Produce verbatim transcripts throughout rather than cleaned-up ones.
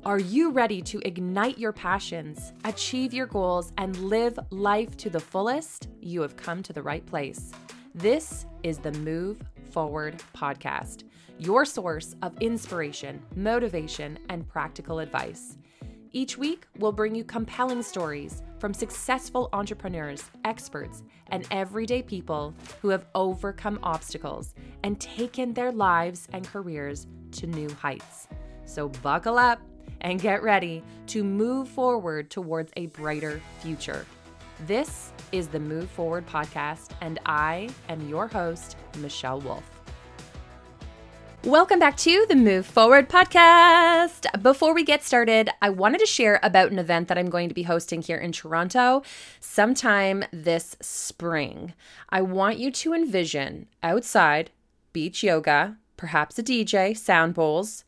Are you ready to ignite your passions, achieve your goals, and live life to the fullest? You have come to the right place. This is the Move Forward Podcast, your source of inspiration, motivation, and practical advice. Each week, we'll bring you compelling stories from successful entrepreneurs, experts, and everyday people who have overcome obstacles and taken their lives and careers to new heights. So buckle up and get ready to move forward towards a brighter future. This is the Move Forward Podcast, and I am your host, Michelle Wolf. Welcome back to the Move Forward Podcast. Before we get started, I wanted to share about an event that I'm going to be hosting here in Toronto sometime this spring. I want you to envision outside beach yoga, perhaps a D J, sound bowls,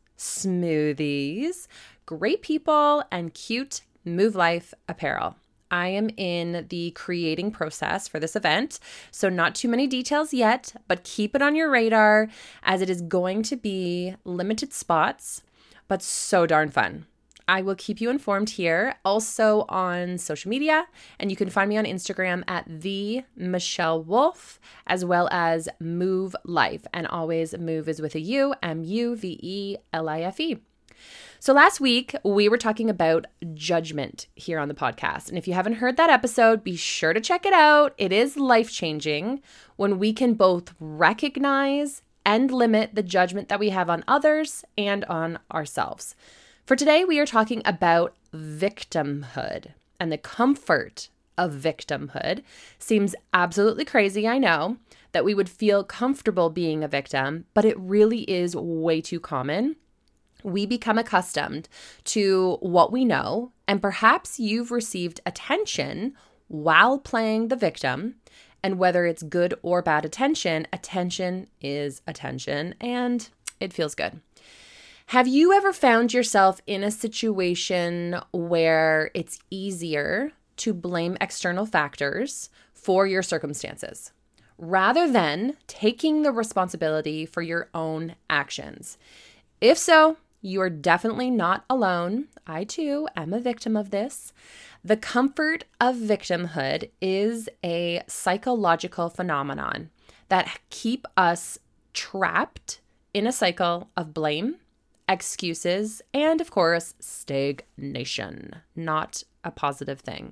smoothies, great people, and cute Move Life apparel. I am in the creating process for this event, so not too many details yet, but keep it on your radar as it is going to be limited spots, but so darn fun. I will keep you informed here, also on social media, and you can find me on Instagram at the Michelle Wolf, as well as Move Life, and always Move is with a U, M U V E L I F E. So last week, we were talking about judgment here on the podcast. And if you haven't heard that episode, be sure to check it out. It is life-changing when we can both recognize and limit the judgment that we have on others and on ourselves. For today, we are talking about victimhood, and the comfort of victimhood. Seems absolutely crazy, I know, that we would feel comfortable being a victim, but it really is way too common. We become accustomed to what we know, and perhaps you've received attention while playing the victim, and whether it's good or bad attention, attention is attention, and it feels good. Have you ever found yourself in a situation where it's easier to blame external factors for your circumstances, rather than taking the responsibility for your own actions? If so, you are definitely not alone. I too am a victim of this. The comfort of victimhood is a psychological phenomenon that keep us trapped in a cycle of blame, excuses, and of course, stagnation. Not a positive thing.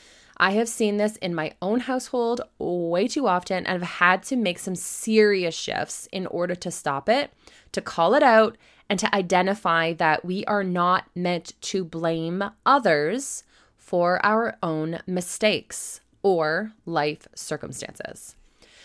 I have seen this in my own household way too often and have had to make some serious shifts in order to stop it, to call it out, and to identify that we are not meant to blame others for our own mistakes or life circumstances.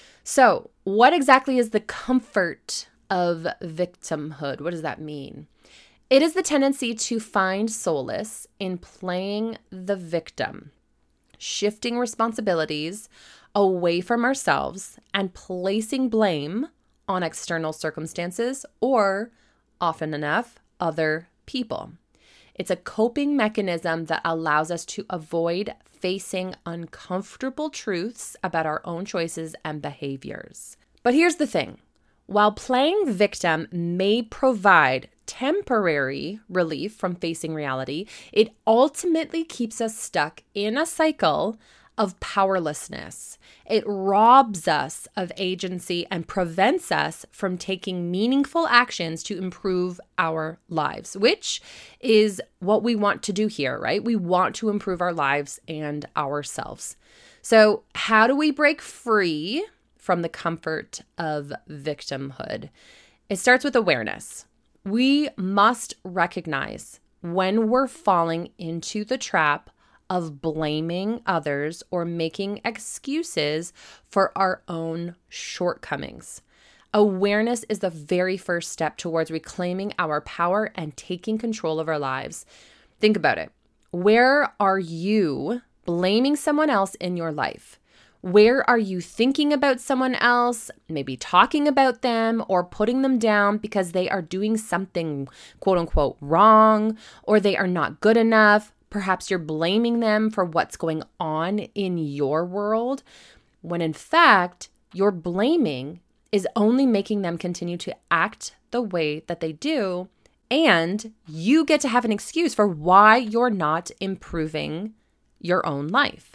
So, what exactly is the comfort of victimhood? What does that mean? It is the tendency to find solace in playing the victim, shifting responsibilities away from ourselves and placing blame on external circumstances or, often enough, other people. It's a coping mechanism that allows us to avoid facing uncomfortable truths about our own choices and behaviors. But here's the thing. While playing victim may provide temporary relief from facing reality, it ultimately keeps us stuck in a cycle of powerlessness. It robs us of agency and prevents us from taking meaningful actions to improve our lives, which is what we want to do here, right? We want to improve our lives and ourselves. So how do we break free from the comfort of victimhood? It starts with awareness. We must recognize when we're falling into the trap of blaming others or making excuses for our own shortcomings. Awareness is the very first step towards reclaiming our power and taking control of our lives. Think about it. Where are you blaming someone else in your life? Where are you thinking about someone else, maybe talking about them or putting them down because they are doing something quote unquote wrong or they are not good enough? Perhaps you're blaming them for what's going on in your world, when in fact, your blaming is only making them continue to act the way that they do And you get to have an excuse for why you're not improving your own life.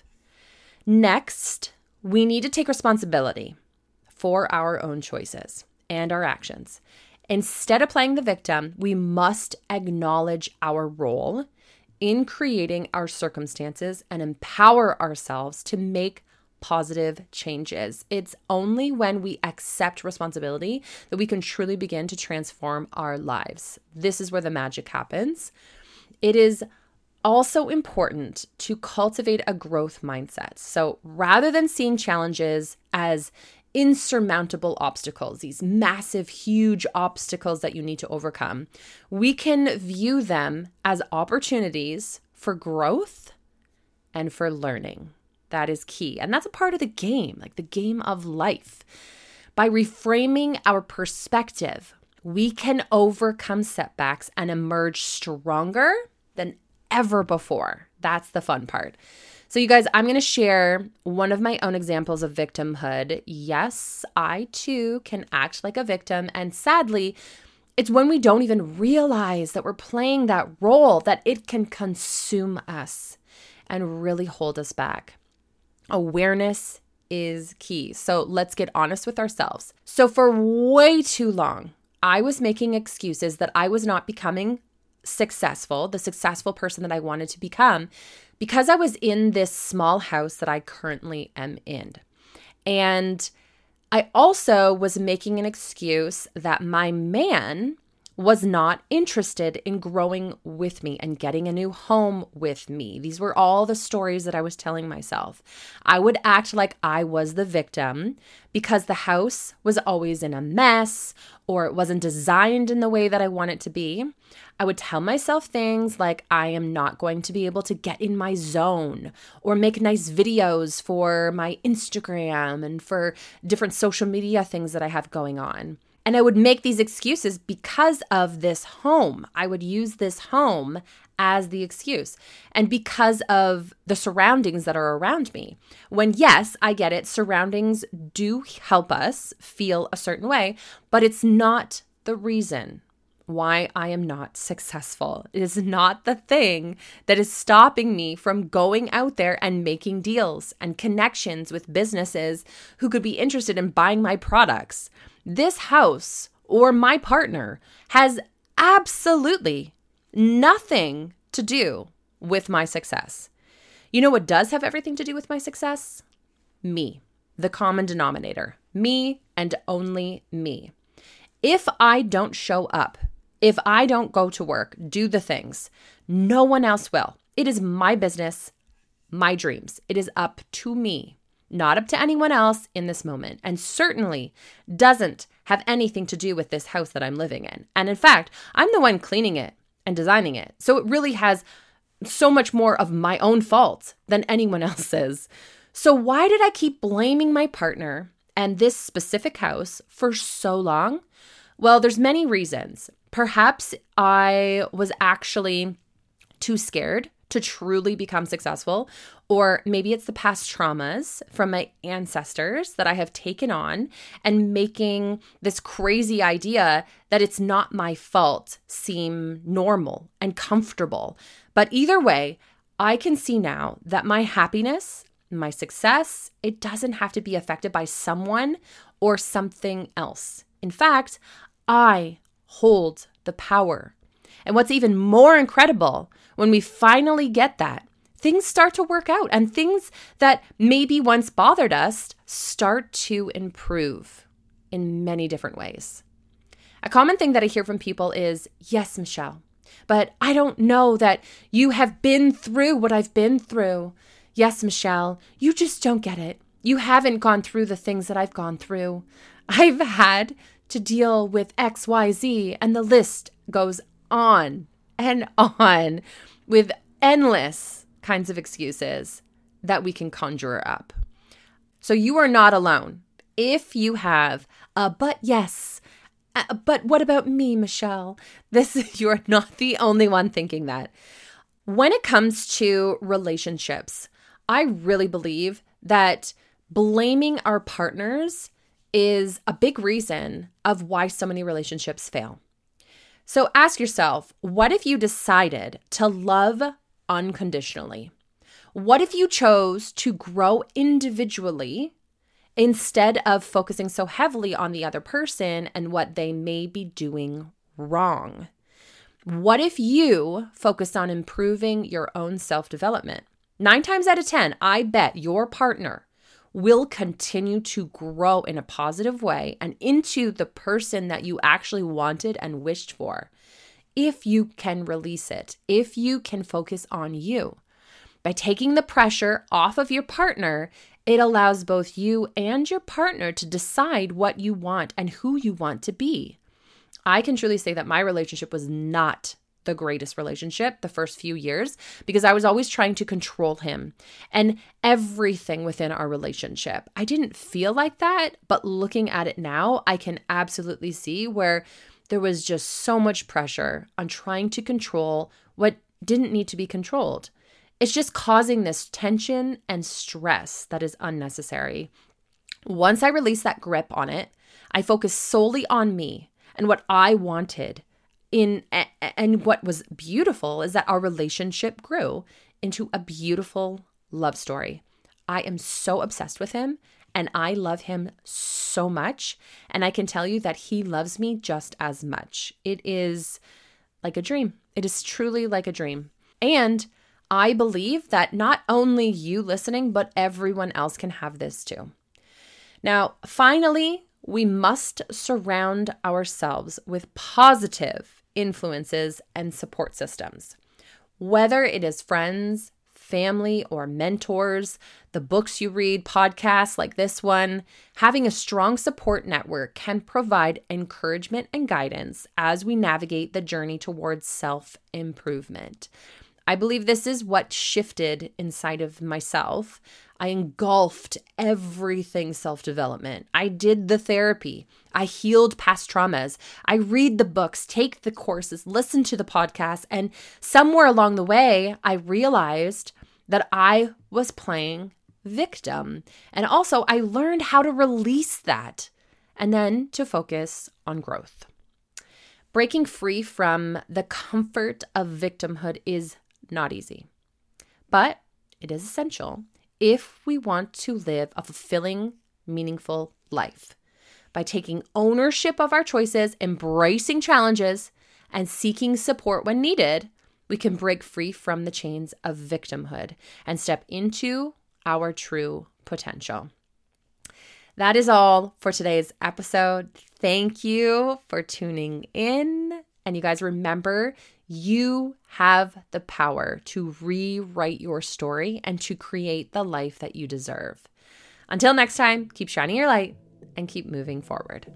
Next, we need to take responsibility for our own choices and our actions. Instead of playing the victim, we must acknowledge our role in creating our circumstances and empower ourselves to make positive changes. It's only when we accept responsibility that we can truly begin to transform our lives. This is where the magic happens. It is also important to cultivate a growth mindset. So rather than seeing challenges as insurmountable obstacles, these massive, huge obstacles that you need to overcome, we can view them as opportunities for growth and for learning. That is key. And that's a part of the game, like the game of life. By reframing our perspective, we can overcome setbacks and emerge stronger than ever before. That's the fun part. So you guys, I'm going to share one of my own examples of victimhood. Yes, I too can act like a victim. And sadly, it's when we don't even realize that we're playing that role that it can consume us and really hold us back. Awareness is key. So let's get honest with ourselves. So for way too long, I was making excuses that I was not becoming successful, the successful person that I wanted to become, because I was in this small house that I currently am in. And I also was making an excuse that my man was not interested in growing with me and getting a new home with me. These were all the stories that I was telling myself. I would act like I was the victim because the house was always in a mess or it wasn't designed in the way that I want it to be. I would tell myself things like I am not going to be able to get in my zone or make nice videos for my Instagram and for different social media things that I have going on. And I would make these excuses because of this home. I would use this home as the excuse. And because of the surroundings that are around me. When, yes, I get it, surroundings do help us feel a certain way, but it's not the reason why I am not successful. It is not the thing that is stopping me from going out there and making deals and connections with businesses who could be interested in buying my products. This house or my partner has absolutely nothing to do with my success. You know what does have everything to do with my success? Me, the common denominator, me and only me. If I don't show up, if I don't go to work, do the things, no one else will. It is my business, my dreams. It is up to me. Not up to anyone else in this moment, and certainly doesn't have anything to do with this house that I'm living in. And in fact, I'm the one cleaning it and designing it. So it really has so much more of my own fault than anyone else's. So why did I keep blaming my partner and this specific house for so long? Well, there's many reasons. Perhaps I was actually too scared to truly become successful, or maybe it's the past traumas from my ancestors that I have taken on and making this crazy idea that it's not my fault seem normal and comfortable. But either way, I can see now that my happiness, my success, it doesn't have to be affected by someone or something else. In fact, I hold the power. And what's even more incredible, when we finally get that, things start to work out and things that maybe once bothered us start to improve in many different ways. A common thing that I hear from people is, yes, Michelle, but I don't know that you have been through what I've been through. Yes, Michelle, you just don't get it. You haven't gone through the things that I've gone through. I've had to deal with X, Y, Z, and the list goes on and on with endless kinds of excuses that we can conjure up. So you are not alone. If you have a but yes, uh, but what about me, Michelle? This, you're not the only one thinking that. When it comes to relationships, I really believe that blaming our partners is a big reason of why so many relationships fail. So ask yourself, what if you decided to love unconditionally? What if you chose to grow individually instead of focusing so heavily on the other person and what they may be doing wrong? What if you focused on improving your own self-development? Nine times out of ten, I bet your partner will continue to grow in a positive way and into the person that you actually wanted and wished for, if you can release it, if you can focus on you. By taking the pressure off of your partner, it allows both you and your partner to decide what you want and who you want to be. I can truly say that my relationship was not the greatest relationship the first few years because I was always trying to control him and everything within our relationship. I didn't feel like that, but looking at it now, I can absolutely see where there was just so much pressure on trying to control what didn't need to be controlled. It's just causing this tension and stress that is unnecessary. Once I released that grip on it, I focused solely on me and what I wanted. In and what was beautiful is that our relationship grew into a beautiful love story. I am so obsessed with him and I love him so much. And I can tell you that he loves me just as much. It is like a dream. It is truly like a dream. And I believe that not only you listening, but everyone else can have this too. Now, finally, we must surround ourselves with positive influences and support systems. Whether it is friends, family, or mentors, the books you read, podcasts like this one, having a strong support network can provide encouragement and guidance as we navigate the journey towards self-improvement. I believe this is what shifted inside of myself. I engulfed everything self-development. I did the therapy. I healed past traumas. I read the books, take the courses, listen to the podcasts, and somewhere along the way, I realized that I was playing victim. And also, I learned how to release that and then to focus on growth. Breaking free from the comfort of victimhood is not easy, but it is essential if we want to live a fulfilling, meaningful life. By taking ownership of our choices, embracing challenges, and seeking support when needed, we can break free from the chains of victimhood and step into our true potential. That is all for today's episode. Thank you for tuning in. And you guys remember, you have the power to rewrite your story and to create the life that you deserve. Until next time, keep shining your light and keep moving forward.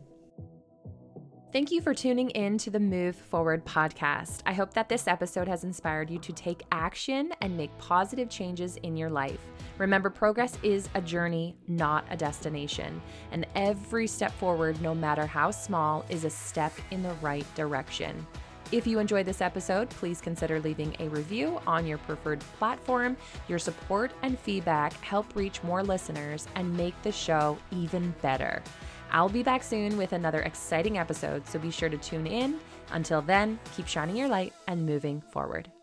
Thank you for tuning in to the Move Forward podcast. I hope that this episode has inspired you to take action and make positive changes in your life. Remember, progress is a journey, not a destination. And every step forward, no matter how small, is a step in the right direction. If you enjoyed this episode, please consider leaving a review on your preferred platform. Your support and feedback help reach more listeners and make the show even better. I'll be back soon with another exciting episode, so be sure to tune in. Until then, keep shining your light and moving forward.